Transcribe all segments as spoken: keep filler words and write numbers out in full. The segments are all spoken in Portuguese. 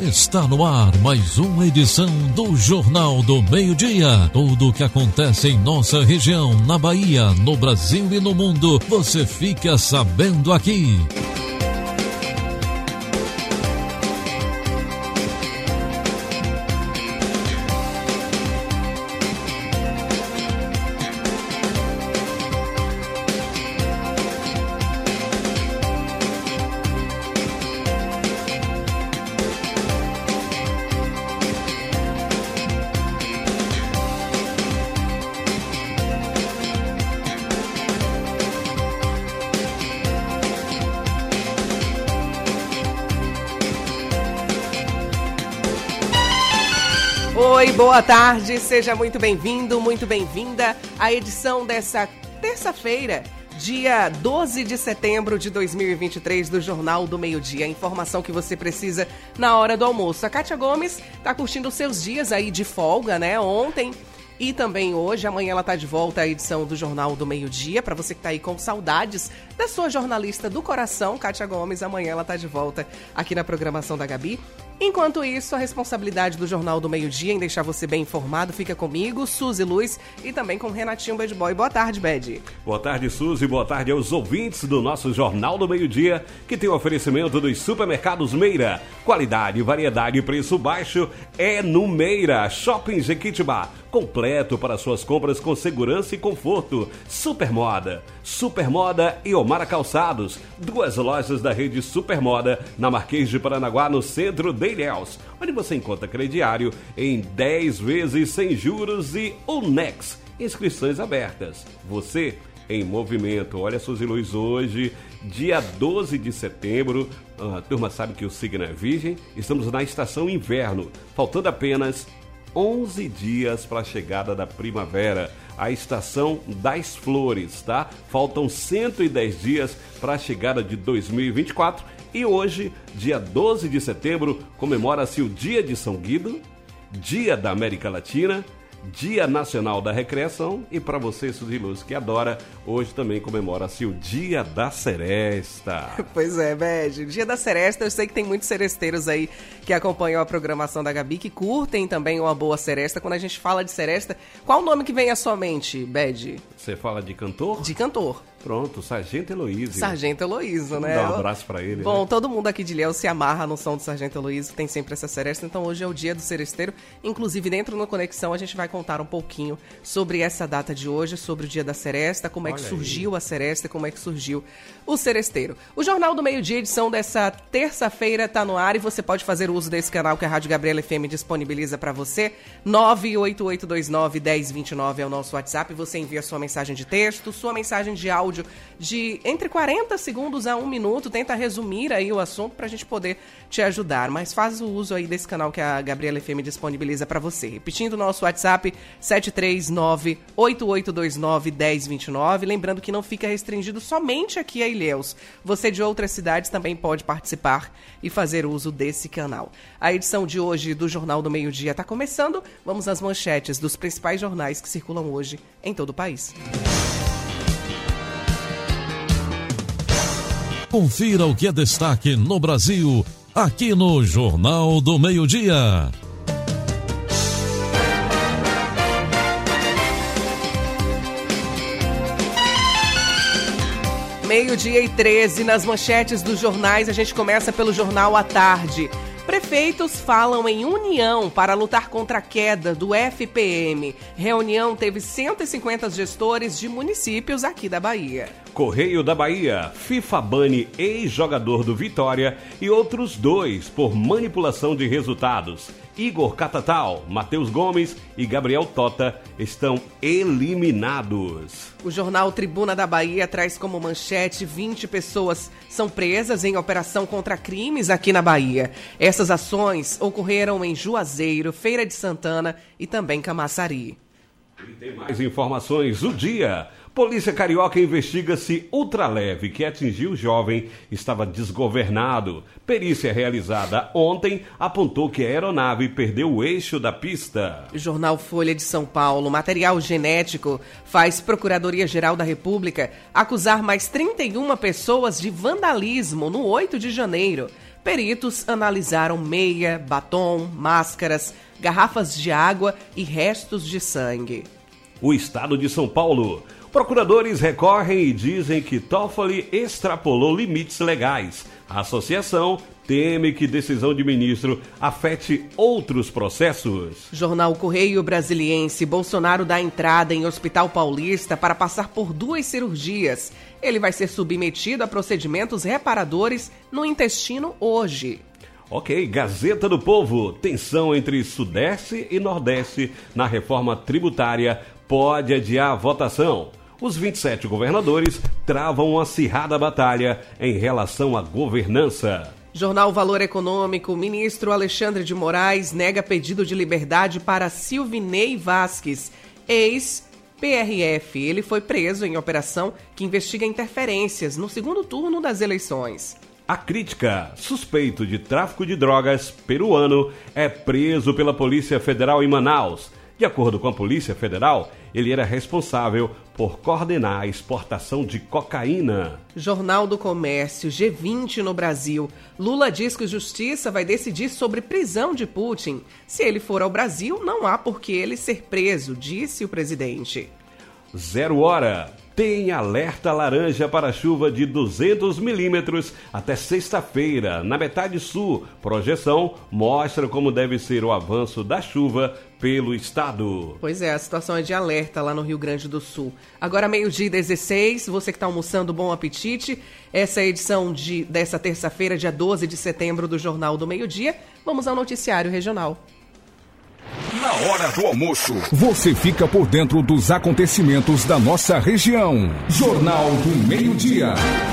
Está no ar mais uma edição do Jornal do Meio-Dia. Tudo o que acontece em nossa região, na Bahia, no Brasil e no mundo, você fica sabendo aqui. Oi, boa tarde, seja muito bem-vindo, muito bem-vinda à edição dessa terça-feira, dia doze de setembro de dois mil e vinte e três, do Jornal do Meio-Dia. A informação que você precisa na hora do almoço. A Kátia Gomes está curtindo os seus dias aí de folga, né? Ontem e também hoje, amanhã ela está de volta à edição do Jornal do Meio-Dia. Para você que está aí com saudades da sua jornalista do coração, Kátia Gomes, amanhã ela está de volta aqui na programação da Gabi. Enquanto isso, a responsabilidade do Jornal do Meio-Dia em deixar você bem informado fica comigo, Suzy Luz, e também com Renatinho Bad Boy. Boa tarde, Bad. Boa tarde, Suzy. Boa tarde aos ouvintes do nosso Jornal do Meio-Dia, que tem o oferecimento dos supermercados Meira. Qualidade, variedade e preço baixo é no Meira. Shopping Jequitibá, completo para suas compras com segurança e conforto. Supermoda, Supermoda e Omara Calçados, duas lojas da rede Supermoda, na Marquês de Paranaguá, no centro de Ilhéus, onde você encontra crediário em dez vezes sem juros e Unex, inscrições abertas. Você em movimento. Olha, Suzy Luz, hoje, dia doze de setembro, a turma sabe que o signo é virgem, estamos na estação inverno, faltando apenas onze dias para a chegada da primavera, a estação das flores, tá? Faltam cento e dez dias para a chegada de dois mil e vinte e quatro e hoje, dia doze de setembro, comemora-se o Dia de São Guido, Dia da América Latina, Dia Nacional da Recreação e para você, Suzy Luz, que adora, hoje também comemora-se o Dia da Seresta. Pois é, Bad, Dia da Seresta, eu sei que tem muitos seresteiros aí que acompanham a programação da Gabi, que curtem também uma boa seresta. Quando a gente fala de seresta, qual o nome que vem à sua mente, Bad? Você fala de cantor? De cantor. Pronto, Sargento Heloísio. Sargento Heloísio, né? Dá um abraço pra ele. Bom, né? Todo mundo aqui de Ilhéus se amarra no som do Sargento Heloísio, tem sempre essa seresta, então hoje é o dia do seresteiro. Inclusive, dentro do Conexão, a gente vai contar um pouquinho sobre essa data de hoje, sobre o dia da seresta, como Olha é que surgiu aí. a seresta, como é que surgiu o seresteiro. O Jornal do Meio-Dia, edição dessa terça-feira, tá no ar e você pode fazer uso desse canal que a Rádio Gabriela F M disponibiliza para você. nove oito oito dois nove, um zero dois nove é o nosso WhatsApp. Você envia sua mensagem de texto, sua mensagem de áudio de entre quarenta segundos a um minuto, tenta resumir aí o assunto pra gente poder te ajudar, mas faz o uso aí desse canal que a Gabriela F M disponibiliza pra você. Repetindo o nosso WhatsApp, sete três nove, oito oito dois nove, um zero dois nove, lembrando que não fica restringido somente aqui a Ilhéus. Você de outras cidades também pode participar e fazer uso desse canal. A edição de hoje do Jornal do Meio-Dia tá começando, vamos às manchetes dos principais jornais que circulam hoje em todo o país. Confira o que é destaque no Brasil, aqui no Jornal do Meio-Dia. Meio-dia e treze, nas manchetes dos jornais, a gente começa pelo Jornal à Tarde. Prefeitos falam em união para lutar contra a queda do F P M. Reunião teve cento e cinquenta gestores de municípios aqui da Bahia. Correio da Bahia, FIFA bane ex-jogador do Vitória e outros dois por manipulação de resultados. Igor Catatal, Matheus Gomes e Gabriel Tota estão eliminados. O jornal Tribuna da Bahia traz como manchete: vinte pessoas são presas em operação contra crimes aqui na Bahia. Essas ações ocorreram em Juazeiro, Feira de Santana e também Camaçari. E tem mais informações. O dia. Polícia Carioca investiga se ultraleve que atingiu o jovem estava desgovernado. Perícia realizada ontem apontou que a aeronave perdeu o eixo da pista. O jornal Folha de São Paulo, material genético, faz Procuradoria-Geral da República acusar mais trinta e uma pessoas de vandalismo no oito de janeiro. peritos analisaram meia, batom, máscaras, garrafas de água e restos de sangue. O estado de São Paulo. Procuradores recorrem e dizem que Toffoli extrapolou limites legais. A associação teme que decisão de ministro afete outros processos. Jornal Correio Brasiliense. Bolsonaro dá entrada em Hospital Paulista para passar por duas cirurgias. Ele vai ser submetido a procedimentos reparadores no intestino hoje. Ok, Gazeta do Povo. Tensão entre Sudeste e Nordeste na reforma tributária pode adiar a votação. Os vinte e sete governadores travam uma acirrada batalha em relação à governança. Jornal Valor Econômico. O ministro Alexandre de Moraes nega pedido de liberdade para Silvinei Vasquez, ex-P R F. Ele foi preso em operação que investiga interferências no segundo turno das eleições. A crítica. Suspeito de tráfico de drogas peruano é preso pela Polícia Federal em Manaus. De acordo com a Polícia Federal, ele era responsável por coordenar a exportação de cocaína. Jornal do Comércio. G vinte no Brasil. Lula diz que a justiça vai decidir sobre prisão de Putin. Se ele for ao Brasil, não há por que ele ser preso, disse o presidente. Zero hora. Tem alerta laranja para chuva de duzentos milímetros até sexta-feira, na metade sul. Projeção mostra como deve ser o avanço da chuva pelo estado. Pois é, a situação é de alerta lá no Rio Grande do Sul. Agora, meio-dia e dezesseis, você que está almoçando, bom apetite. Essa é a edição de, dessa terça-feira, dia doze de setembro, do Jornal do Meio-Dia. Vamos ao noticiário regional. Na hora do almoço, você fica por dentro dos acontecimentos da nossa região. Jornal do Meio-Dia.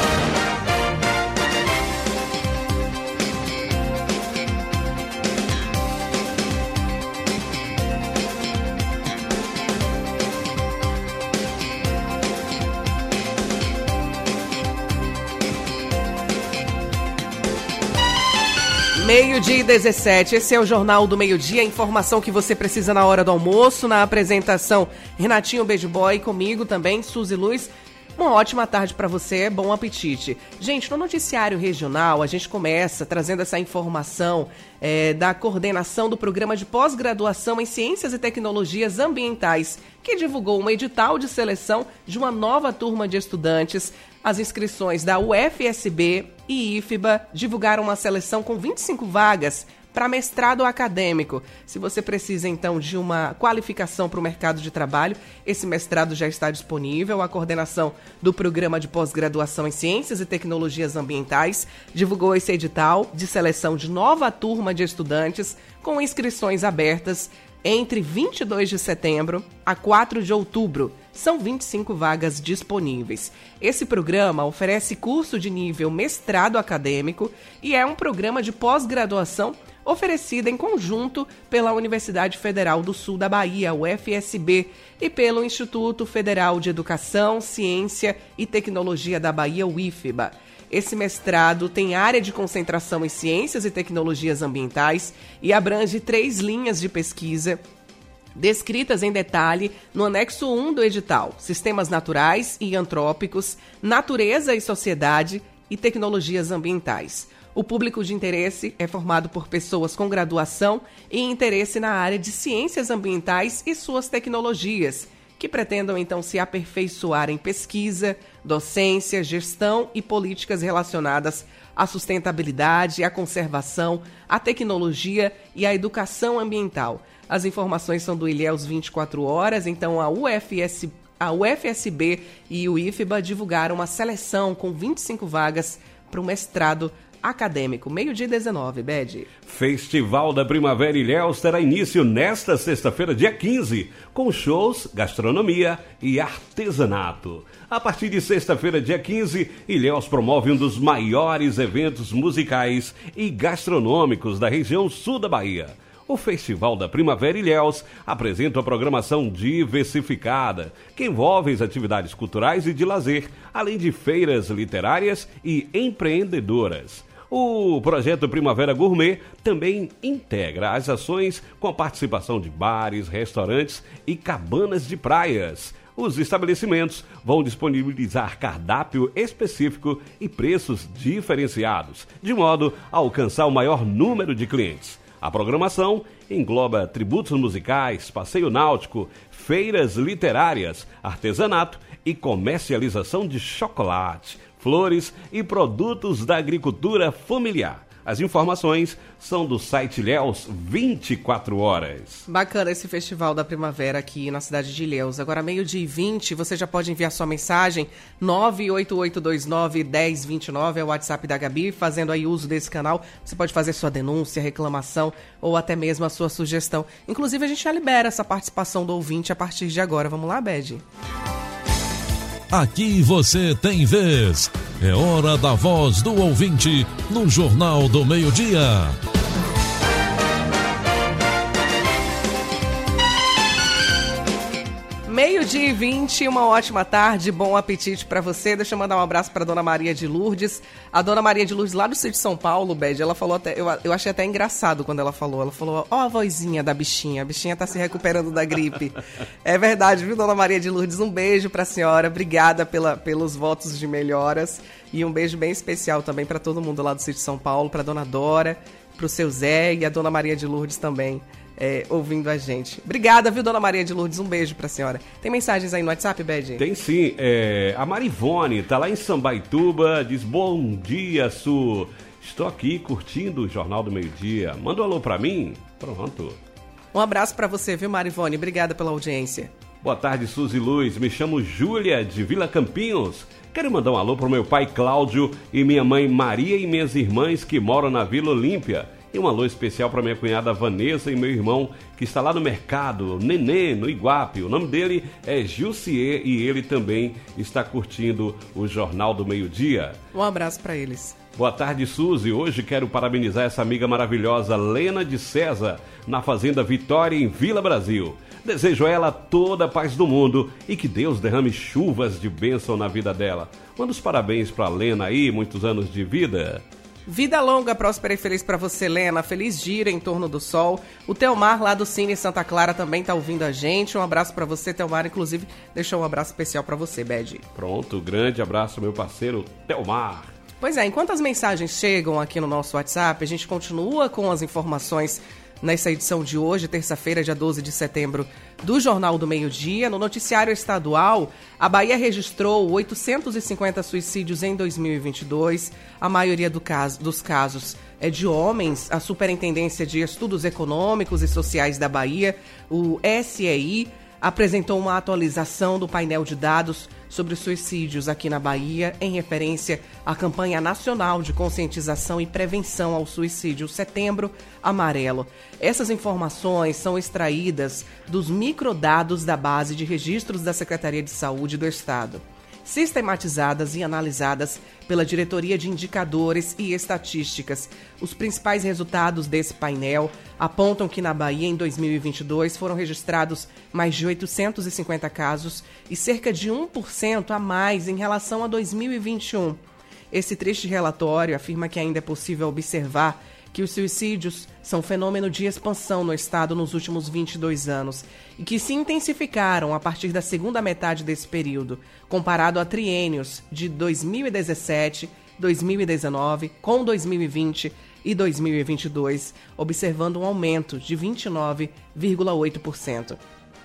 Meio-dia e dezessete, esse é o Jornal do Meio-Dia, informação que você precisa na hora do almoço, na apresentação Renatinho Beijo Boy, comigo também, Suzy Luz. Uma ótima tarde para você, bom apetite. Gente, no noticiário regional, a gente começa trazendo essa informação é, da coordenação do programa de pós-graduação em Ciências e Tecnologias Ambientais, que divulgou um edital de seleção de uma nova turma de estudantes. As inscrições da U F S B e I F B A divulgaram uma seleção com vinte e cinco vagas para mestrado acadêmico. Se você precisa, então, de uma qualificação para o mercado de trabalho, esse mestrado já está disponível. A coordenação do Programa de Pós-Graduação em Ciências e Tecnologias Ambientais divulgou esse edital de seleção de nova turma de estudantes com inscrições abertas entre vinte e dois de setembro a quatro de outubro. São vinte e cinco vagas disponíveis. Esse programa oferece curso de nível mestrado acadêmico e é um programa de pós-graduação oferecida em conjunto pela Universidade Federal do Sul da Bahia, U F S B, e pelo Instituto Federal de Educação, Ciência e Tecnologia da Bahia, o I F B A. Esse mestrado tem área de concentração em Ciências e Tecnologias Ambientais e abrange três linhas de pesquisa descritas em detalhe no anexo um do edital: Sistemas Naturais e Antrópicos, Natureza e Sociedade e Tecnologias Ambientais. O público de interesse é formado por pessoas com graduação e interesse na área de ciências ambientais e suas tecnologias, que pretendam então se aperfeiçoar em pesquisa, docência, gestão e políticas relacionadas à sustentabilidade, à conservação, à tecnologia e à educação ambiental. As informações são do Ilhéus vinte e quatro horas, então a U F S, a U F S B e o I F B A divulgaram uma seleção com vinte e cinco vagas para o mestrado acadêmico. Meio-dia e dezenove, Bede. Festival da Primavera Ilhéus terá início nesta sexta-feira, dia quinze, com shows, gastronomia e artesanato. A partir de sexta-feira, dia quinze, Ilhéus promove um dos maiores eventos musicais e gastronômicos da região sul da Bahia. O Festival da Primavera Ilhéus apresenta uma programação diversificada, que envolve as atividades culturais e de lazer, além de feiras literárias e empreendedoras. O projeto Primavera Gourmet também integra as ações com a participação de bares, restaurantes e cabanas de praias. Os estabelecimentos vão disponibilizar cardápio específico e preços diferenciados, de modo a alcançar o maior número de clientes. A programação engloba tributos musicais, passeio náutico, feiras literárias, artesanato e comercialização de chocolate, flores e produtos da agricultura familiar. As informações são do site Ilhéus vinte e quatro horas. Bacana esse festival da primavera aqui na cidade de Ilhéus. Agora, meio-dia e vinte, você já pode enviar sua mensagem. nove oito oito dois nove, um zero dois nove é o WhatsApp da Gabi. Fazendo aí uso desse canal, você pode fazer sua denúncia, reclamação ou até mesmo a sua sugestão. Inclusive, a gente já libera essa participação do ouvinte a partir de agora. Vamos lá, Bede? Aqui você tem vez. É hora da voz do ouvinte no Jornal do Meio-Dia. Meio-dia e vinte, uma ótima tarde, bom apetite para você. Deixa eu mandar um abraço para Dona Maria de Lourdes. A Dona Maria de Lourdes, lá do sítio de São Paulo, Bede, ela falou até, eu, eu achei até engraçado quando ela falou. Ela falou, ó a vozinha da bichinha, a bichinha tá se recuperando da gripe. É verdade, viu, Dona Maria de Lourdes? Um beijo pra senhora, obrigada pela, pelos votos de melhoras. E um beijo bem especial também para todo mundo lá do sítio de São Paulo, pra Dona Dora, pro seu Zé e a Dona Maria de Lourdes também. É, ouvindo a gente. Obrigada, viu, Dona Maria de Lourdes? Um beijo pra senhora. Tem mensagens aí no WhatsApp, Bede? Tem sim. É, a Marivone tá lá em Sambaituba, diz bom dia, Su. Estou aqui curtindo o Jornal do Meio-Dia. Manda um alô pra mim. Pronto. Um abraço pra você, viu, Marivone? Obrigada pela audiência. Boa tarde, Suzy Luz. Me chamo Júlia, de Vila Campinhos. Quero mandar um alô pro meu pai Cláudio e minha mãe Maria e minhas irmãs que moram na Vila Olímpia. E um alô especial para minha cunhada Vanessa e meu irmão, que está lá no mercado, Nenê, no Iguape. O nome dele é Jussier e ele também está curtindo o Jornal do Meio-Dia. Um abraço para eles. Boa tarde, Suzy. Hoje quero parabenizar essa amiga maravilhosa, Lena de César, na Fazenda Vitória, em Vila Brasil. Desejo a ela toda a paz do mundo e que Deus derrame chuvas de bênção na vida dela. Manda os parabéns para Lena aí, muitos anos de vida. Vida longa, próspera e feliz pra você, Lena. Feliz gira em torno do sol. O Telmar, lá do Cine Santa Clara, também tá ouvindo a gente. Um abraço pra você, Telmar. Inclusive, deixou um abraço especial pra você, Bede. Pronto, grande abraço, meu parceiro Telmar. Pois é, enquanto as mensagens chegam aqui no nosso WhatsApp, a gente continua com as informações nessa edição de hoje, terça-feira, dia doze de setembro, do Jornal do Meio-Dia. No noticiário estadual, a Bahia registrou oitocentos e cinquenta suicídios em dois mil e vinte e dois. A maioria do caso, dos casos é de homens. A Superintendência de Estudos Econômicos e Sociais da Bahia, o S E I, apresentou uma atualização do painel de dados sobre suicídios aqui na Bahia, em referência à campanha nacional de conscientização e prevenção ao suicídio Setembro Amarelo. Essas informações são extraídas dos microdados da base de registros da Secretaria de Saúde do Estado, sistematizadas e analisadas pela Diretoria de Indicadores e Estatísticas. Os principais resultados desse painel apontam que na Bahia, em dois mil e vinte e dois, foram registrados mais de oitocentos e cinquenta casos e cerca de um por cento a mais em relação a dois mil e vinte e um. Esse triste relatório afirma que ainda é possível observar que os suicídios são fenômeno de expansão no estado nos últimos vinte e dois anos e que se intensificaram a partir da segunda metade desse período, comparado a triênios de dois mil e dezessete, dois mil e dezenove, com dois mil e vinte e dois mil e vinte e dois, observando um aumento de vinte e nove vírgula oito por cento.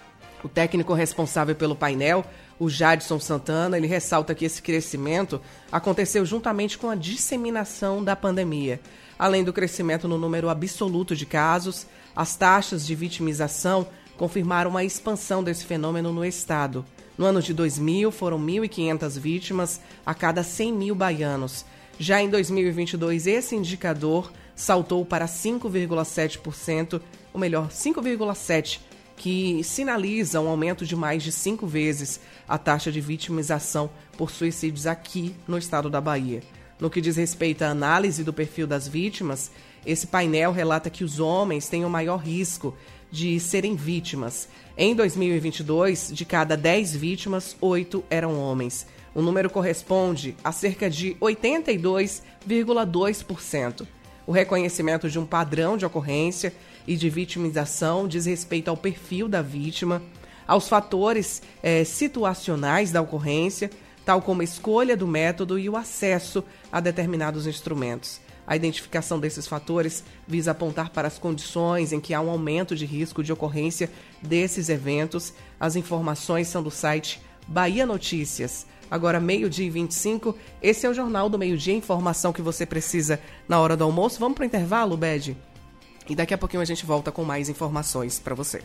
O técnico responsável pelo painel, o Jadson Santana, ele ressalta que esse crescimento aconteceu juntamente com a disseminação da pandemia. Além do crescimento no número absoluto de casos, as taxas de vitimização confirmaram a expansão desse fenômeno no estado. No ano de dois mil, foram mil e quinhentas vítimas a cada cem mil baianos. Já em dois mil e vinte e dois, esse indicador saltou para cinco vírgula sete por cento, ou melhor, cinco vírgula sete por cento, que sinaliza um aumento de mais de cinco vezes a taxa de vitimização por suicídios aqui no estado da Bahia. No que diz respeito à análise do perfil das vítimas, esse painel relata que os homens têm o maior risco de serem vítimas. Em dois mil e vinte e dois, de cada dez vítimas, oito eram homens. O número corresponde a cerca de oitenta e dois vírgula dois por cento. O reconhecimento de um padrão de ocorrência e de vitimização diz respeito ao perfil da vítima, aos fatores é, situacionais da ocorrência, tal como a escolha do método e o acesso a determinados instrumentos. A identificação desses fatores visa apontar para as condições em que há um aumento de risco de ocorrência desses eventos. As informações são do site Bahia Notícias. Agora, meio-dia e vinte e cinco, esse é o Jornal do Meio-Dia, informação que você precisa na hora do almoço. Vamos para o intervalo, Bede? E daqui a pouquinho a gente volta com mais informações para você.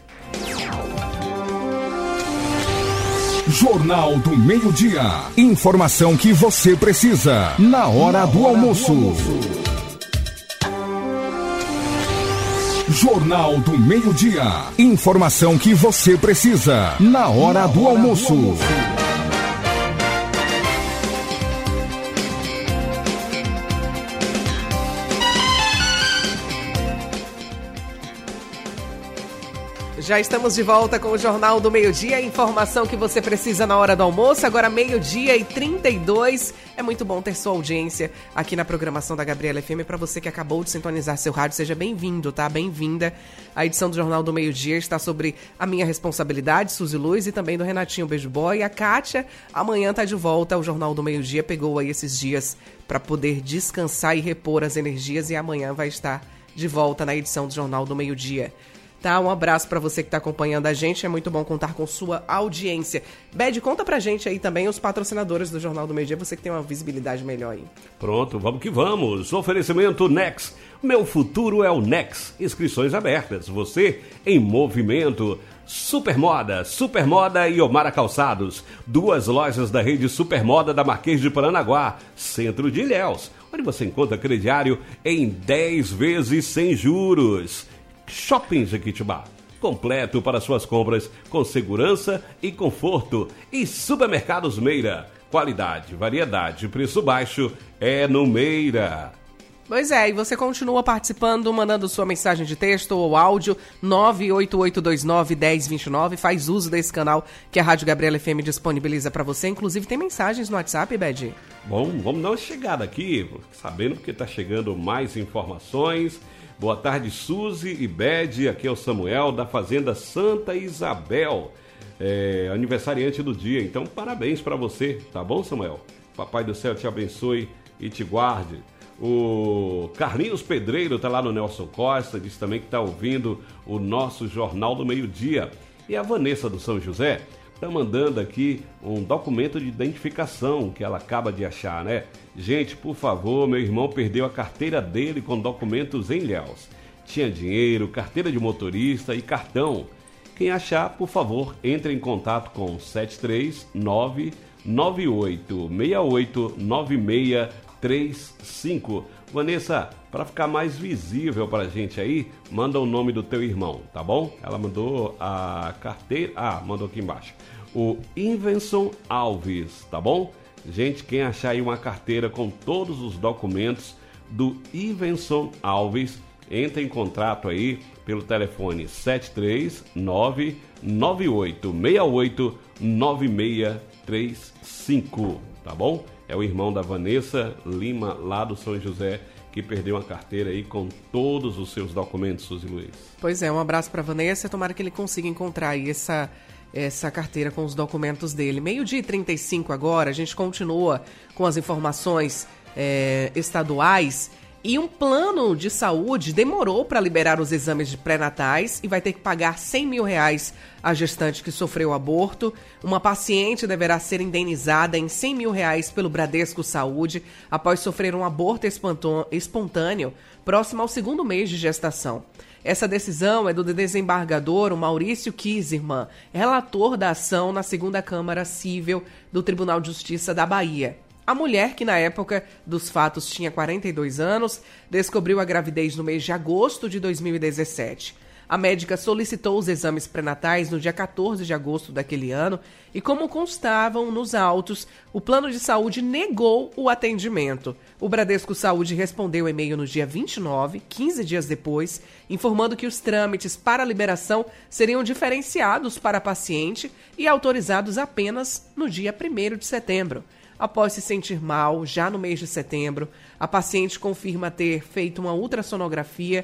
Jornal do Meio-Dia. Informação que você precisa na hora do almoço. Jornal do Meio-Dia. Informação que você precisa na hora do almoço. Já estamos de volta com o Jornal do Meio-Dia, informação que você precisa na hora do almoço. Agora meio-dia e trinta e dois. É muito bom ter sua audiência aqui na programação da Gabriela F M. Para você que acabou de sintonizar seu rádio, seja bem-vindo, tá? Bem-vinda. A edição do Jornal do Meio-Dia está sobre a minha responsabilidade, Suzy Luz, e também do Renatinho Beijo Boy. A Kátia amanhã tá de volta ao Jornal do Meio-Dia, pegou aí esses dias para poder descansar e repor as energias, e amanhã vai estar de volta na edição do Jornal do Meio-Dia. Tá, um abraço para você que está acompanhando a gente, é muito bom contar com sua audiência. Bede, conta pra gente aí também os patrocinadores do Jornal do Meio-Dia, você que tem uma visibilidade melhor aí. Pronto, vamos que vamos. Oferecimento Nex. Meu futuro é o Nex. Inscrições abertas. Você em movimento. Supermoda, Supermoda e Omara Calçados. Duas lojas da rede Supermoda da Marquês de Paranaguá, centro de Ilhéus, onde você encontra crediário em dez vezes sem juros. Shopping Jequitibá, completo para suas compras com segurança e conforto. E Supermercados Meira, qualidade, variedade, preço baixo é no Meira. Pois é, e você continua participando, mandando sua mensagem de texto ou áudio, nove oito oito dois nove, um zero dois nove, faz uso desse canal que a Rádio Gabriela F M disponibiliza para você, inclusive tem mensagens no WhatsApp, Bedi? Bom, vamos dar uma chegada aqui, sabendo que está chegando mais informações. Boa tarde, Suzy e Bede, aqui é o Samuel da Fazenda Santa Isabel, é, aniversariante do dia, então parabéns para você, tá bom, Samuel? Papai do céu te abençoe e te guarde. O Carlinhos Pedreiro tá lá no Nelson Costa, diz também que tá ouvindo o nosso Jornal do Meio-Dia. E a Vanessa do São José tá mandando aqui um documento de identificação que ela acaba de achar, né? Gente, por favor, meu irmão perdeu a carteira dele com documentos em Ilhéus. Tinha dinheiro, carteira de motorista e cartão. Quem achar, por favor, entre em contato com sete três nove nove oito seis oito nove seis três cinco. Vanessa, para ficar mais visível para a gente aí, manda o nome do teu irmão, tá bom? Ela mandou a carteira... Ah, mandou aqui embaixo. O Invenson Alves, tá bom? Gente, quem achar aí uma carteira com todos os documentos do Invenson Alves, entra em contato aí pelo telefone sete três nove nove oito seis oito nove seis três cinco, tá bom? É o irmão da Vanessa Lima, lá do São José, que perdeu uma carteira aí com todos os seus documentos, Suzy Luiz. Pois é, um abraço para Vanessa, tomara que ele consiga encontrar aí essa... essa carteira com os documentos dele. Meio-dia e trinta e cinco agora, a gente continua com as informações é, estaduais. E um plano de saúde demorou para liberar os exames de pré-natais e vai ter que pagar cem mil reais à gestante que sofreu aborto. Uma paciente deverá ser indenizada em cem mil reais pelo Bradesco Saúde após sofrer um aborto espontâneo próximo ao segundo mês de gestação. Essa decisão é do desembargador Maurício Kieserman, relator da ação na segunda Câmara Cível do Tribunal de Justiça da Bahia. A mulher, que na época dos fatos tinha quarenta e dois anos, descobriu a gravidez no mês de agosto de dois mil e dezessete. A médica solicitou os exames pré-natais no dia quatorze de agosto daquele ano e, como constavam nos autos, o plano de saúde negou o atendimento. O Bradesco Saúde respondeu o e-mail no dia vinte e nove, quinze dias depois, informando que os trâmites para a liberação seriam diferenciados para a paciente e autorizados apenas no dia primeiro de setembro. Após se sentir mal, já no mês de setembro, a paciente confirma ter feito uma ultrassonografia,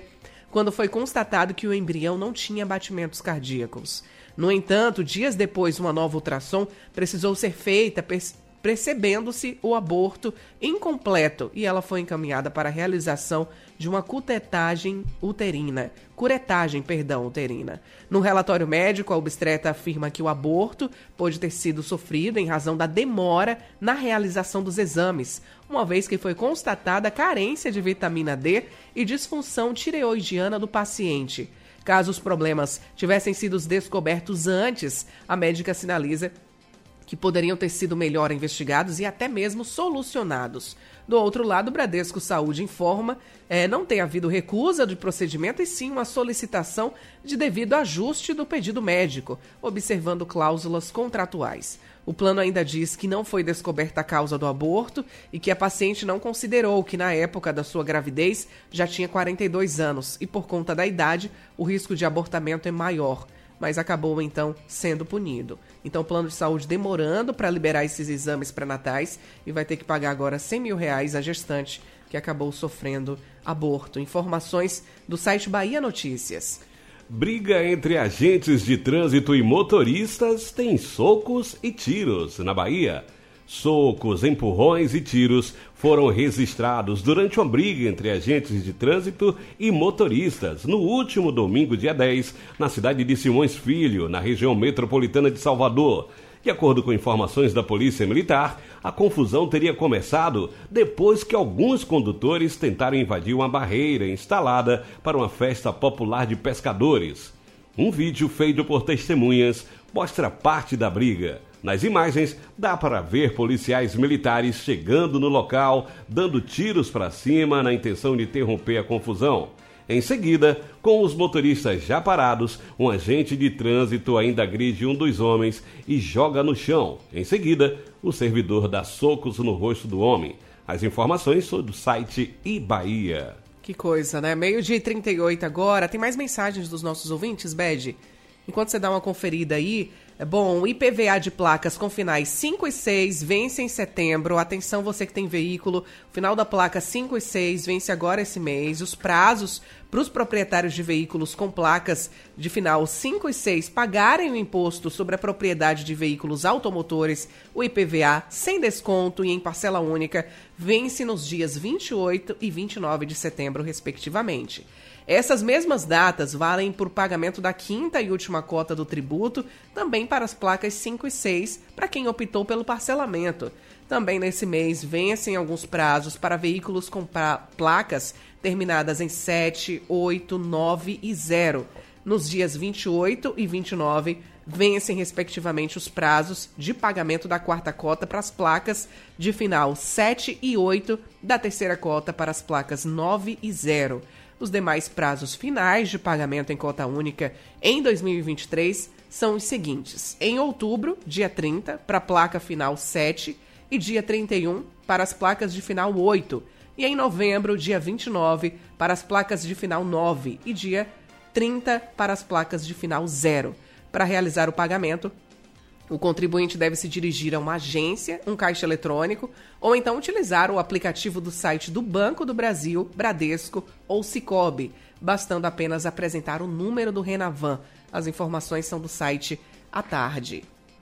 quando foi constatado que o embrião não tinha batimentos cardíacos. No entanto, dias depois, uma nova ultrassom precisou ser feita, percebendo-se o aborto incompleto, e ela foi encaminhada para a realização de uma curetagem uterina. Curetagem, perdão, uterina. No relatório médico, a obstetra afirma que o aborto pode ter sido sofrido em razão da demora na realização dos exames, uma vez que foi constatada a carência de vitamina D e disfunção tireoidiana do paciente. Caso os problemas tivessem sido descobertos antes, a médica sinaliza que poderiam ter sido melhor investigados e até mesmo solucionados. Do outro lado, o Bradesco Saúde informa é, não ter havido recusa de procedimento e sim uma solicitação de devido ajuste do pedido médico, observando cláusulas contratuais. O plano ainda diz que não foi descoberta a causa do aborto e que a paciente não considerou que na época da sua gravidez já tinha quarenta e dois anos e por conta da idade o risco de abortamento é maior, mas acabou então sendo punido. Então o plano de saúde demorando para liberar esses exames pré-natais e vai ter que pagar agora cem mil reais a gestante que acabou sofrendo aborto. Informações do site Bahia Notícias. Briga entre agentes de trânsito e motoristas tem socos e tiros na Bahia. Socos, empurrões e tiros foram registrados durante uma briga entre agentes de trânsito e motoristas no último domingo, dia dez, na cidade de Simões Filho, na região metropolitana de Salvador. De acordo com informações da Polícia Militar, a confusão teria começado depois que alguns condutores tentaram invadir uma barreira instalada para uma festa popular de pescadores. Um vídeo feito por testemunhas mostra parte da briga. Nas imagens, dá para ver policiais militares chegando no local, dando tiros para cima na intenção de interromper a confusão. Em seguida, com os motoristas já parados, um agente de trânsito ainda agride um dos homens e joga no chão. Em seguida, o servidor dá socos no rosto do homem. As informações são do site iBahia. Que coisa, né? meio-dia e trinta e oito agora. Tem mais mensagens dos nossos ouvintes, Bede? Enquanto você dá uma conferida aí, é bom, o I P V A de placas com finais cinco e seis vence em setembro. Atenção, você que tem veículo, o final da placa cinco e seis vence agora esse mês. Os prazos para os proprietários de veículos com placas de final cinco e seis pagarem o imposto sobre a propriedade de veículos automotores, o I P V A, sem desconto e em parcela única, vence nos dias vinte e oito e vinte e nove de setembro, respectivamente. Essas mesmas datas valem por pagamento da quinta e última cota do tributo, também para as placas cinco e seis, para quem optou pelo parcelamento. Também nesse mês vencem alguns prazos para veículos com placas terminadas em sete, oito, nove e zero. Nos dias vinte e oito e vinte e nove, vencem respectivamente os prazos de pagamento da quarta cota para as placas de final sete e oito, da terceira cota para as placas nove e zero. Os demais prazos finais de pagamento em cota única em dois mil e vinte e três são os seguintes. Em outubro, dia trinta, para a placa final sete e dia trinta e um para as placas de final oito. E em novembro, dia vinte e nove, para as placas de final nove e dia trinta para as placas de final zero. Para realizar o pagamento, o contribuinte deve se dirigir a uma agência, um caixa eletrônico, ou então utilizar o aplicativo do site do Banco do Brasil, Bradesco ou Sicoob, bastando apenas apresentar o número do Renavan. As informações são do site à tarde.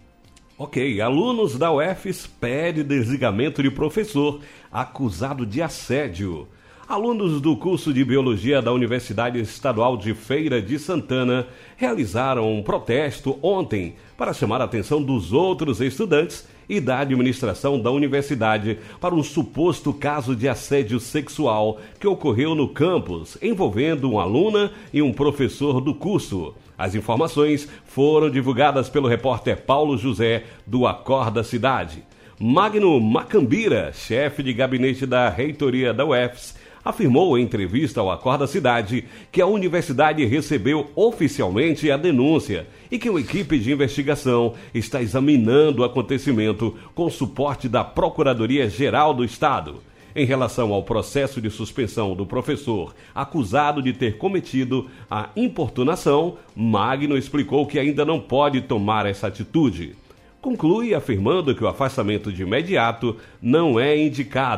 Ok, alunos da U F S pedem desligamento de professor acusado de assédio. Alunos do curso de Biologia da Universidade Estadual de Feira de Santana realizaram um protesto ontem para chamar a atenção dos outros estudantes e da administração da universidade para um suposto caso de assédio sexual que ocorreu no campus, envolvendo uma aluna e um professor do curso. As informações foram divulgadas pelo repórter Paulo José, do Acorda Cidade. Magno Macambira, chefe de gabinete da reitoria da U F S, afirmou em entrevista ao Acorda Cidade que a universidade recebeu oficialmente a denúncia e que uma equipe de investigação está examinando o acontecimento com suporte da Procuradoria-Geral do Estado. Em relação ao processo de suspensão do professor acusado de ter cometido a importunação, Magno explicou que ainda não pode tomar essa atitude. Conclui afirmando que o afastamento de imediato não é indicado.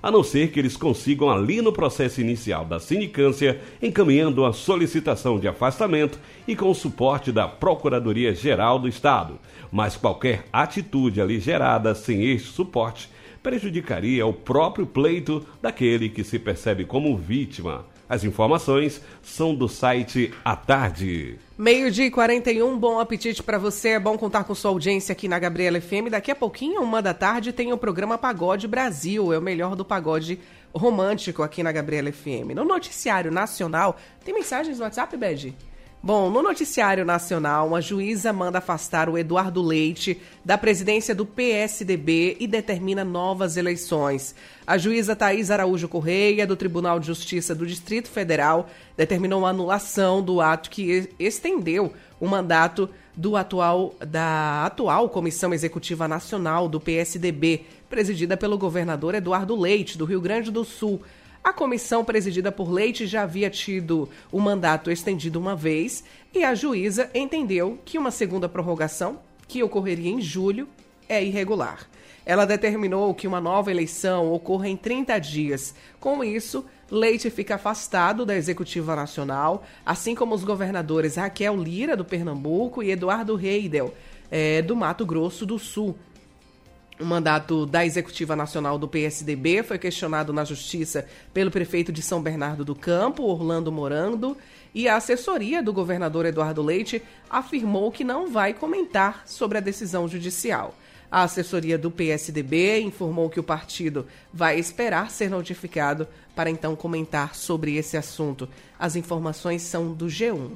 a não ser que eles consigam ali no processo inicial da sindicância, encaminhando a solicitação de afastamento e com o suporte da Procuradoria-Geral do Estado. Mas qualquer atitude ali gerada sem este suporte prejudicaria o próprio pleito daquele que se percebe como vítima. As informações são do site À Tarde. Meio-dia e quarenta e um, bom apetite para você. É bom contar com sua audiência aqui na Gabriela F M. Daqui a pouquinho, uma da tarde, tem o programa Pagode Brasil. É o melhor do pagode romântico aqui na Gabriela F M. No noticiário nacional, tem mensagens no WhatsApp, Bede? Bom, no noticiário nacional, uma juíza manda afastar o Eduardo Leite da presidência do P S D B e determina novas eleições. A juíza Thaís Araújo Correia, do Tribunal de Justiça do Distrito Federal, determinou a anulação do ato que estendeu o mandato do atual, da atual Comissão Executiva Nacional do P S D B, presidida pelo governador Eduardo Leite, do Rio Grande do Sul. A comissão presidida por Leite já havia tido o mandato estendido uma vez e a juíza entendeu que uma segunda prorrogação, que ocorreria em julho, é irregular. Ela determinou que uma nova eleição ocorra em trinta dias. Com isso, Leite fica afastado da Executiva Nacional, assim como os governadores Raquel Lira, do Pernambuco, e Eduardo Reidel, é, do Mato Grosso do Sul. O mandato da Executiva Nacional do P S D B foi questionado na Justiça pelo prefeito de São Bernardo do Campo, Orlando Morando, e a assessoria do governador Eduardo Leite afirmou que não vai comentar sobre a decisão judicial. A assessoria do P S D B informou que o partido vai esperar ser notificado para então comentar sobre esse assunto. As informações são do G um.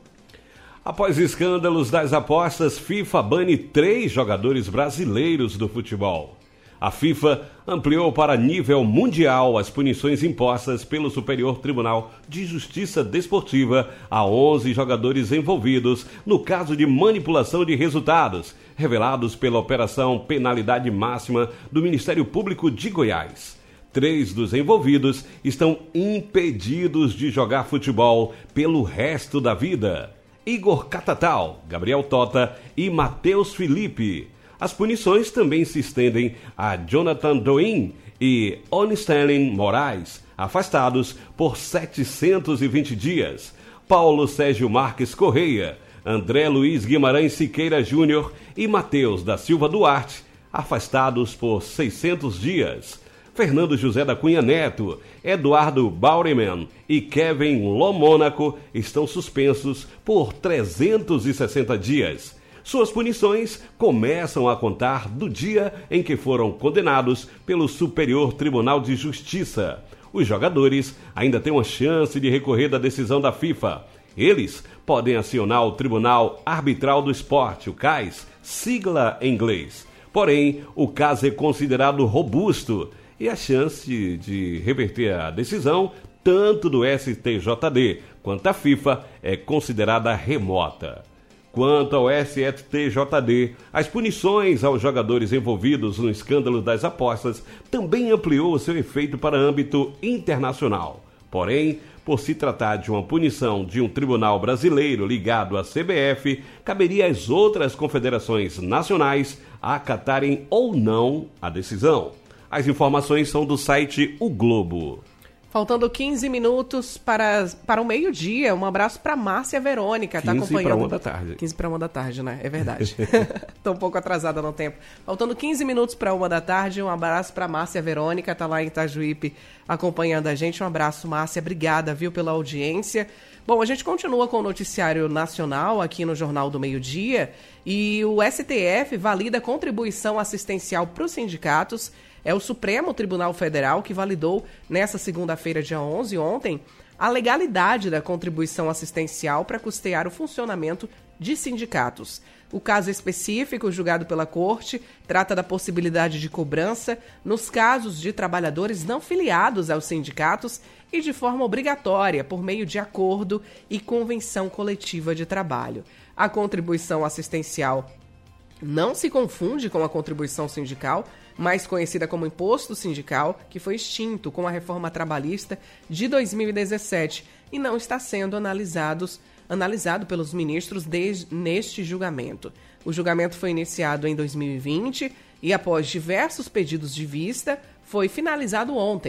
Após escândalos das apostas, FIFA bane três jogadores brasileiros do futebol. A FIFA ampliou para nível mundial as punições impostas pelo Superior Tribunal de Justiça Desportiva a onze jogadores envolvidos no caso de manipulação de resultados, revelados pela Operação Penalidade Máxima do Ministério Público de Goiás. Três dos envolvidos estão impedidos de jogar futebol pelo resto da vida. Igor Catatal, Gabriel Tota e Matheus Felipe. As punições também se estendem a Jonathan Doin e Onistelin Moraes, afastados por setecentos e vinte dias. Paulo Sérgio Marques Correia, André Luiz Guimarães Siqueira Júnior e Matheus da Silva Duarte, afastados por seiscentos dias. Fernando José da Cunha Neto, Eduardo Baureman e Kevin Lomônaco estão suspensos por trezentos e sessenta dias. Suas punições começam a contar do dia em que foram condenados pelo Superior Tribunal de Justiça. Os jogadores ainda têm uma chance de recorrer da decisão da FIFA. Eles podem acionar o Tribunal Arbitral do Esporte, o C A S, sigla em inglês. Porém, o caso é considerado robusto e a chance de reverter a decisão, tanto do S T J D quanto da FIFA, é considerada remota. Quanto ao S T J D, as punições aos jogadores envolvidos no escândalo das apostas também ampliou seu efeito para âmbito internacional. Porém, por se tratar de uma punição de um tribunal brasileiro ligado à C B F, caberia às outras confederações nacionais acatarem ou não a decisão. As informações são do site O Globo. Faltando quinze minutos para, para o meio-dia. Um abraço para Márcia Verônica. Tá acompanhando. quinze para uma da tarde. quinze para uma da tarde, né? É verdade. Estou um pouco atrasada no tempo. Faltando quinze minutos para uma da tarde. Um abraço para Márcia Verônica. Tá lá em Itajuípe acompanhando a gente. Um abraço, Márcia. Obrigada, viu, pela audiência. Bom, a gente continua com o noticiário nacional aqui no Jornal do Meio-Dia. E o S T F valida contribuição assistencial para os sindicatos. É o Supremo Tribunal Federal que validou, nessa segunda-feira, dia onze, ontem, a legalidade da contribuição assistencial para custear o funcionamento de sindicatos. O caso específico, julgado pela Corte, trata da possibilidade de cobrança nos casos de trabalhadores não filiados aos sindicatos e de forma obrigatória, por meio de acordo e convenção coletiva de trabalho. A contribuição assistencial não se confunde com a contribuição sindical, mais conhecida como imposto sindical, que foi extinto com a reforma trabalhista de dois mil e dezessete e não está sendo analisados, analisado pelos ministros desde, neste julgamento. O julgamento foi iniciado em dois mil e vinte e, após diversos pedidos de vista, foi finalizado ontem.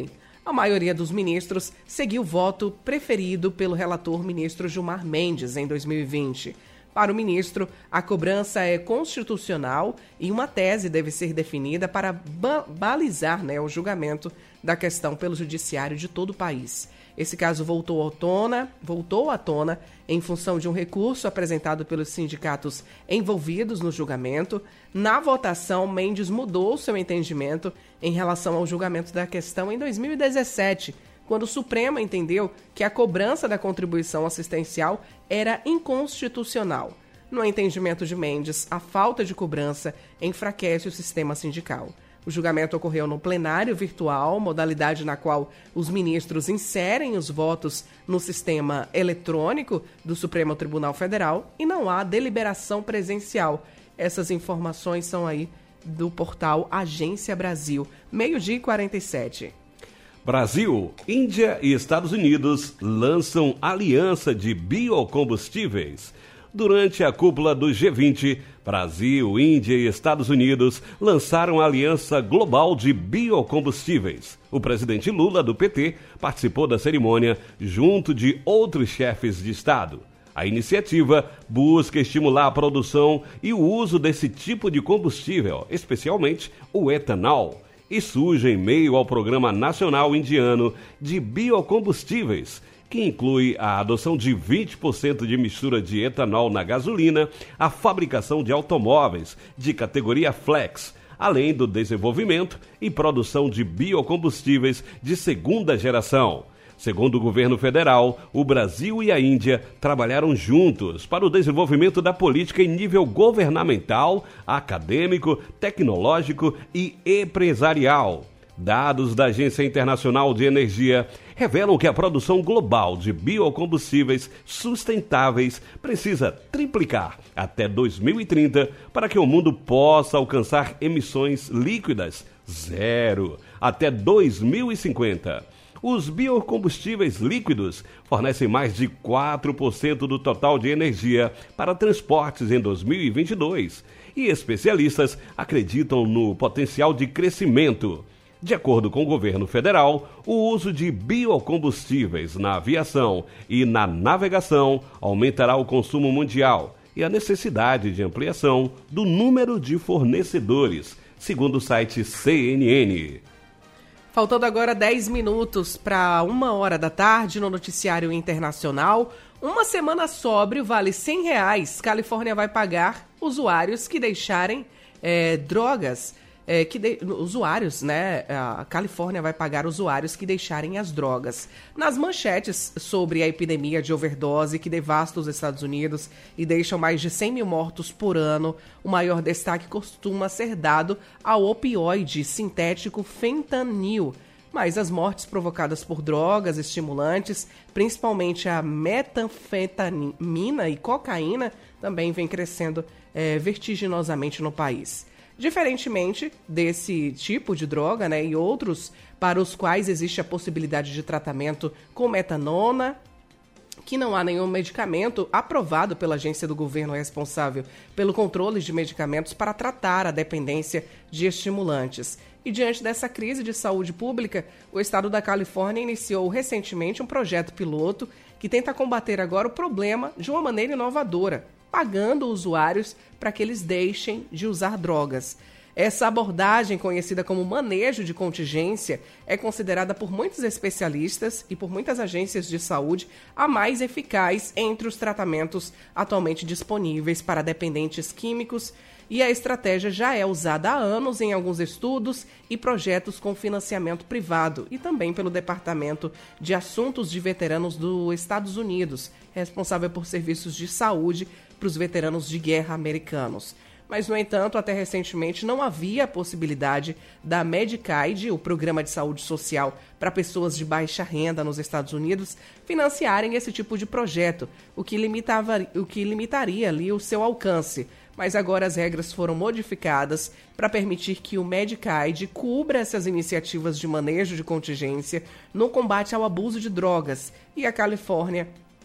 A maioria dos ministros seguiu o voto preferido pelo relator ministro Gilmar Mendes em dois mil e vinte. Para o ministro, a cobrança é constitucional e uma tese deve ser definida para ba- balizar né, o julgamento da questão pelo judiciário de todo o país. Esse caso voltou à tona, voltou à tona em função de um recurso apresentado pelos sindicatos envolvidos no julgamento. Na votação, Mendes mudou seu entendimento em relação ao julgamento da questão em dois mil e dezessete, quando o Supremo entendeu que a cobrança da contribuição assistencial era inconstitucional. No entendimento de Mendes, a falta de cobrança enfraquece o sistema sindical. O julgamento ocorreu no plenário virtual, modalidade na qual os ministros inserem os votos no sistema eletrônico do Supremo Tribunal Federal e não há deliberação presencial. Essas informações são aí do portal Agência Brasil, meio-dia e quarenta e sete. Brasil, Índia e Estados Unidos lançam aliança de biocombustíveis. Durante a cúpula do G vinte, Brasil, Índia e Estados Unidos lançaram a Aliança Global de Biocombustíveis. O presidente Lula, do P T, participou da cerimônia junto de outros chefes de Estado. A iniciativa busca estimular a produção e o uso desse tipo de combustível, especialmente o etanol, e surge em meio ao Programa Nacional Indiano de Biocombustíveis, que inclui a adoção de vinte por cento de mistura de etanol na gasolina, a fabricação de automóveis de categoria flex, além do desenvolvimento e produção de biocombustíveis de segunda geração. Segundo o governo federal, o Brasil e a Índia trabalharam juntos para o desenvolvimento da política em nível governamental, acadêmico, tecnológico e empresarial. Dados da Agência Internacional de Energia revelam que a produção global de biocombustíveis sustentáveis precisa triplicar até dois mil e trinta para que o mundo possa alcançar emissões líquidas zero até dois mil e cinquenta. Os biocombustíveis líquidos fornecem mais de quatro por cento do total de energia para transportes em dois mil e vinte e dois, e especialistas acreditam no potencial de crescimento. De acordo com o governo federal, o uso de biocombustíveis na aviação e na navegação aumentará o consumo mundial e a necessidade de ampliação do número de fornecedores, segundo o site C N N. Faltando agora dez minutos para uma hora da tarde no noticiário internacional, uma semana sóbrio vale cem reais. Califórnia vai pagar usuários que deixarem é, drogas. É, que de, usuários, né? A Califórnia vai pagar usuários que deixarem as drogas. Nas manchetes sobre a epidemia de overdose que devasta os Estados Unidos e deixa mais de cem mil mortos por ano, o maior destaque costuma ser dado ao opioide sintético fentanil. Mas as mortes provocadas por drogas estimulantes, principalmente a metanfetamina e cocaína, também vem crescendo é, vertiginosamente no país. Diferentemente desse tipo de droga, né, e outros para os quais existe a possibilidade de tratamento com metanona, que não há nenhum medicamento aprovado pela agência do governo responsável pelo controle de medicamentos para tratar a dependência de estimulantes. E diante dessa crise de saúde pública, o estado da Califórnia iniciou recentemente um projeto piloto que tenta combater agora o problema de uma maneira inovadora, pagando usuários para que eles deixem de usar drogas. Essa abordagem, conhecida como manejo de contingência, é considerada por muitos especialistas e por muitas agências de saúde a mais eficaz entre os tratamentos atualmente disponíveis para dependentes químicos, e a estratégia já é usada há anos em alguns estudos e projetos com financiamento privado e também pelo Departamento de Assuntos de Veteranos dos Estados Unidos, responsável por serviços de saúde para os veteranos de guerra americanos. Mas, no entanto, até recentemente não havia a possibilidade da Medicaid, o Programa de Saúde Social para pessoas de baixa renda nos Estados Unidos, financiarem esse tipo de projeto, o que, limitava, o que limitaria ali o seu alcance. Mas agora as regras foram modificadas para permitir que o Medicaid cubra essas iniciativas de manejo de contingência no combate ao abuso de drogas. E a Califórnia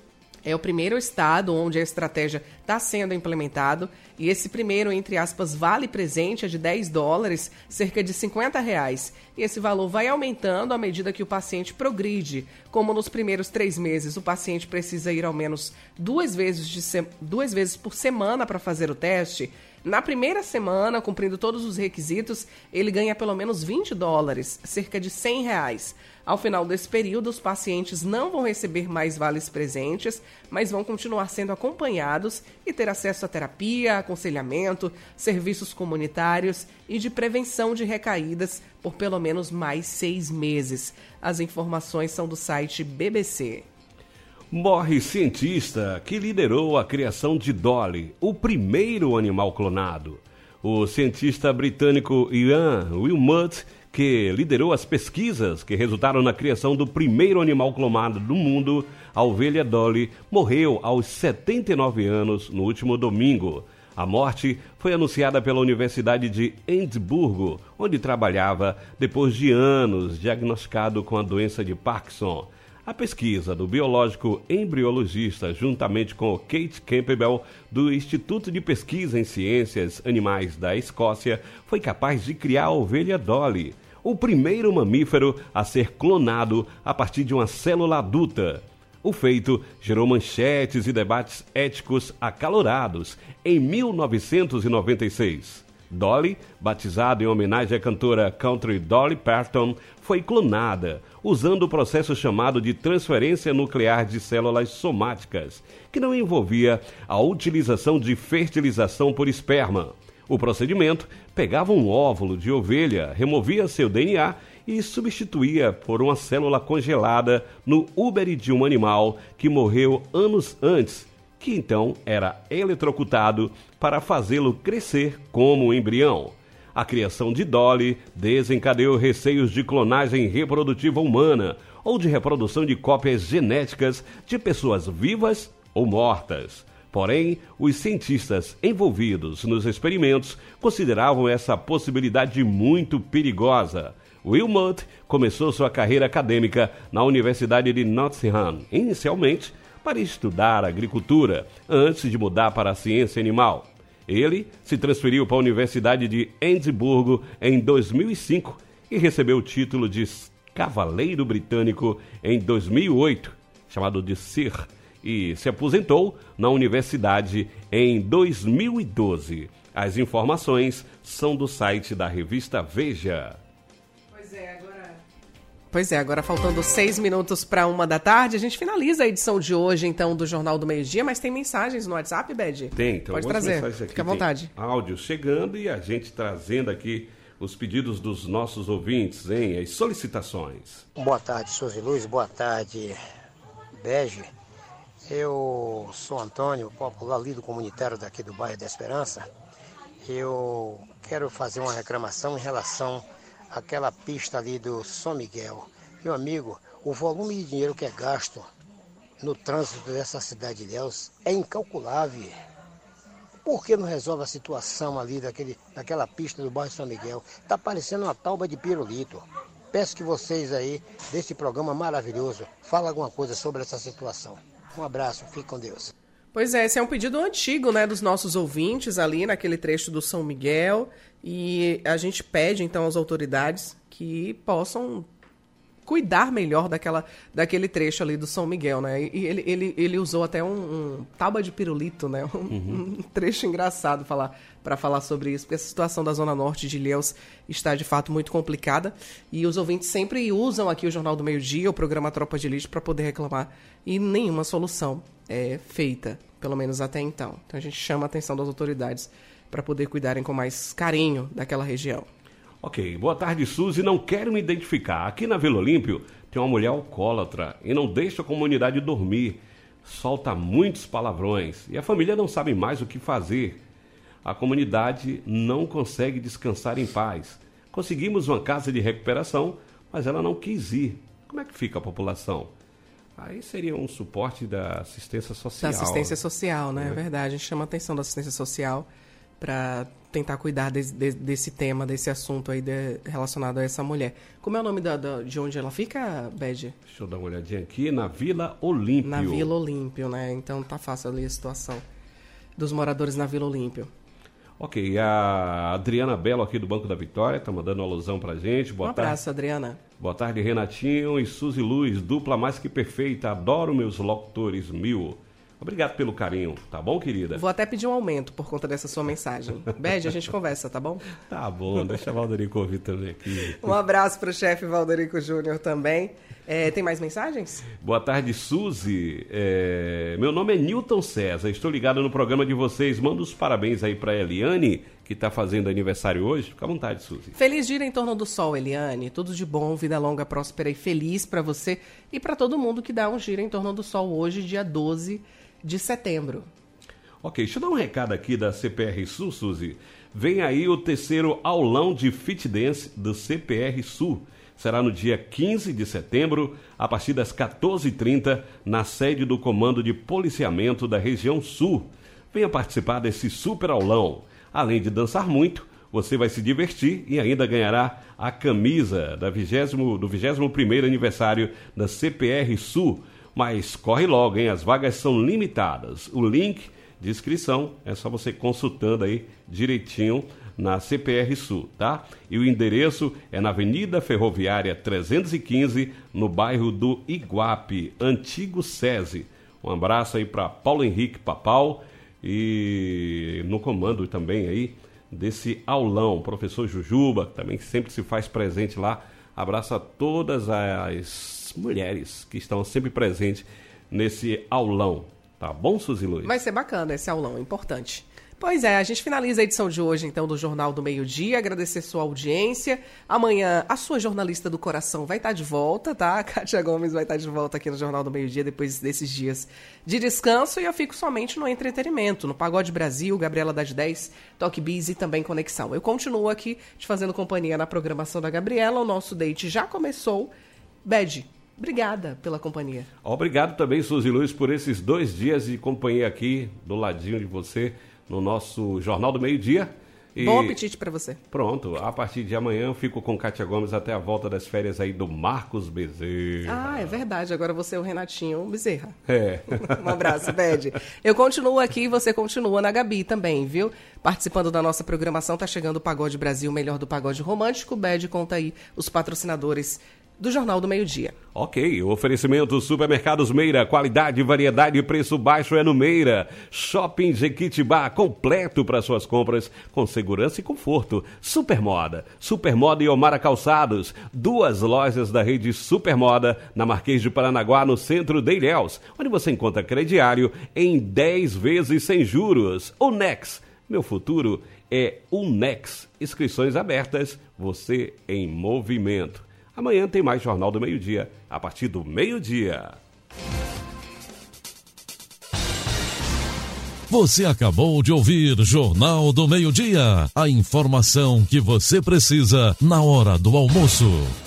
É o primeiro estado onde a estratégia está sendo implementado e esse primeiro, entre aspas, vale presente é de dez dólares, cerca de cinquenta reais. E esse valor vai aumentando à medida que o paciente progride. Como nos primeiros três meses o paciente precisa ir ao menos duas vezes, de se... duas vezes por semana para fazer o teste, na primeira semana, cumprindo todos os requisitos, ele ganha pelo menos vinte dólares, cerca de cem reais. Ao final desse período, os pacientes não vão receber mais vales presentes, mas vão continuar sendo acompanhados e ter acesso a terapia, aconselhamento, serviços comunitários e de prevenção de recaídas por pelo menos mais seis meses. As informações são do site B B C. Morre cientista que liderou a criação de Dolly, o primeiro animal clonado. O cientista britânico Ian Wilmut, que liderou as pesquisas que resultaram na criação do primeiro animal clonado do mundo, a ovelha Dolly, morreu aos setenta e nove anos no último domingo. A morte foi anunciada pela Universidade de Edimburgo, onde trabalhava depois de anos diagnosticado com a doença de Parkinson. A pesquisa do biológico embriologista, juntamente com o Kate Campbell, do Instituto de Pesquisa em Ciências Animais da Escócia, foi capaz de criar a ovelha Dolly, o primeiro mamífero a ser clonado a partir de uma célula adulta. O feito gerou manchetes e debates éticos acalorados em mil novecentos e noventa e seis. Dolly, batizada em homenagem à cantora country Dolly Parton, foi clonada, usando o processo chamado de transferência nuclear de células somáticas, que não envolvia a utilização de fertilização por esperma. O procedimento pegava um óvulo de ovelha, removia seu D N A e substituía por uma célula congelada no úbere de um animal que morreu anos antes, que então era eletrocutado para fazê-lo crescer como um embrião. A criação de Dolly desencadeou receios de clonagem reprodutiva humana ou de reprodução de cópias genéticas de pessoas vivas ou mortas. Porém, os cientistas envolvidos nos experimentos consideravam essa possibilidade muito perigosa. Wilmot começou sua carreira acadêmica na Universidade de Nottingham, inicialmente para estudar agricultura, antes de mudar para a ciência animal. Ele se transferiu para a Universidade de Edimburgo em dois mil e cinco e recebeu o título de Cavaleiro Britânico em dois mil e oito, chamado de Sir, e se aposentou na universidade em dois mil e doze. As informações são do site da revista Veja. Pois é, agora... Pois é, agora faltando seis minutos para uma da tarde, a gente finaliza a edição de hoje, então, do Jornal do Meio Dia, mas tem mensagens no WhatsApp, Bed? Tem, então. Pode trazer, aqui, fica à vontade. Áudio chegando e a gente trazendo aqui os pedidos dos nossos ouvintes, hein? As solicitações. Boa tarde, Souza Luz, boa tarde, Bege. Eu sou Antônio, popular líder comunitário daqui do bairro da Esperança. Eu quero fazer uma reclamação em relação àquela pista ali do São Miguel. Meu amigo, o volume de dinheiro que é gasto no trânsito dessa cidade de Ilhéus é incalculável. Por que não resolve a situação ali daquele, daquela pista do bairro São Miguel? Está parecendo uma tauba de pirulito. Peço que vocês aí, desse programa maravilhoso, falem alguma coisa sobre essa situação. Um abraço, fique com Deus. Pois é, esse é um pedido antigo, né, dos nossos ouvintes ali naquele trecho do São Miguel, e a gente pede então às autoridades que possam cuidar melhor daquela, daquele trecho ali do São Miguel, né? E ele, ele, ele usou até um, um tábua de pirulito, né? Um, uhum. um trecho engraçado falar, para falar sobre isso, porque essa situação da Zona Norte de Ilhéus está de fato muito complicada, e os ouvintes sempre usam aqui o Jornal do Meio Dia, o programa Tropa de Elite, para poder reclamar, e nenhuma solução é feita, pelo menos até então. Então a gente chama a atenção das autoridades para poder cuidarem com mais carinho daquela região. Ok, boa tarde, Suzy. Não quero me identificar. Aqui na Vila Olímpio tem uma mulher alcoólatra e não deixa a comunidade dormir. Solta muitos palavrões e a família não sabe mais o que fazer. A comunidade não consegue descansar em paz. Conseguimos uma casa de recuperação, mas ela não quis ir. Como é que fica a população? Aí seria um suporte da assistência social. Da assistência social, né? É verdade. A gente chama a atenção da assistência social para tentar cuidar de, de, desse tema, desse assunto aí de, relacionado a essa mulher. Como é o nome da, da, de onde ela fica, Bege? Deixa eu dar uma olhadinha aqui, na Vila Olímpio. Na Vila Olímpio, né? Então tá fácil ali a situação dos moradores na Vila Olímpio. Ok, a Adriana Belo aqui do Banco da Vitória tá mandando uma alusão pra gente. Boa um abraço, tarde. Adriana. Boa tarde, Renatinho e Suzy Luz, dupla mais que perfeita, adoro meus locutores mil. Obrigado pelo carinho, tá bom, querida? Vou até pedir um aumento por conta dessa sua mensagem. Bege, a gente conversa, tá bom? Tá bom, deixa o Valderico ouvir também aqui. Um abraço pro chefe Valderico Júnior também. É, tem mais mensagens? Boa tarde, Suzy. É, meu nome é Newton César, estou ligado no programa de vocês. Manda os parabéns aí pra Eliane, que tá fazendo aniversário hoje. Fica à vontade, Suzy. Feliz dia em torno do sol, Eliane. Tudo de bom, vida longa, próspera e feliz pra você e pra todo mundo que dá um giro em torno do sol hoje, dia doze de setembro. Ok, deixa eu dar um recado aqui da C P R Sul, Suzy. Vem aí o terceiro aulão de Fit Dance do C P R Sul. Será no dia quinze de setembro, a partir das quatorze e trinta, na sede do Comando de Policiamento da Região Sul. Venha participar desse super aulão. Além de dançar muito, você vai se divertir e ainda ganhará a camisa da vigésimo, do vigésimo primeiro aniversário da C P R Sul. Mas corre logo, hein? As vagas são limitadas. O link de inscrição é só você consultando aí direitinho na C P R Sul, tá? E o endereço é na Avenida Ferroviária trezentos e quinze, no bairro do Iguape, Antigo SESI. Um abraço aí para Paulo Henrique Papal e no comando também aí desse aulão, professor Jujuba, que também sempre se faz presente lá. Abraço a todas as mulheres que estão sempre presentes nesse aulão. Tá bom, Suzy Luz? Vai ser bacana esse aulão, é importante. Pois é, a gente finaliza a edição de hoje, então, do Jornal do Meio-Dia. Agradecer sua audiência. Amanhã, a sua jornalista do coração vai estar de volta, tá? A Kátia Gomes vai estar de volta aqui no Jornal do Meio-Dia, depois desses dias de descanso. E eu fico somente no entretenimento, no Pagode Brasil, Gabriela das dez, Toque Biz e também Conexão. Eu continuo aqui te fazendo companhia na programação da Gabriela. O nosso date já começou. Bede, obrigada pela companhia. Obrigado também, Suzy Luz, por esses dois dias de companhia aqui do ladinho de você, no nosso Jornal do Meio-Dia. E bom apetite para você. Pronto, a partir de amanhã eu fico com Kátia Gomes até a volta das férias aí do Marcos Bezerra. Ah, é verdade, agora você é o Renatinho Bezerra. É. Um abraço, Bede. Eu continuo aqui e você continua na Gabi também, viu? Participando da nossa programação, tá chegando o Pagode Brasil, o melhor do pagode romântico. Bede, conta aí os patrocinadores do Jornal do Meio-Dia. Ok, o oferecimento Supermercados Meira, qualidade, variedade e preço baixo é no Meira. Shopping Jequitibá, completo para suas compras, com segurança e conforto. Supermoda, Supermoda e Omara Calçados, duas lojas da rede Supermoda, na Marquês de Paranaguá, no centro de Ilhéus, onde você encontra crediário em dez vezes sem juros. O Nex, meu futuro é o Nex. Inscrições abertas, você em movimento. Amanhã tem mais Jornal do Meio-Dia, a partir do meio-dia. Você acabou de ouvir Jornal do Meio-Dia, a informação que você precisa na hora do almoço.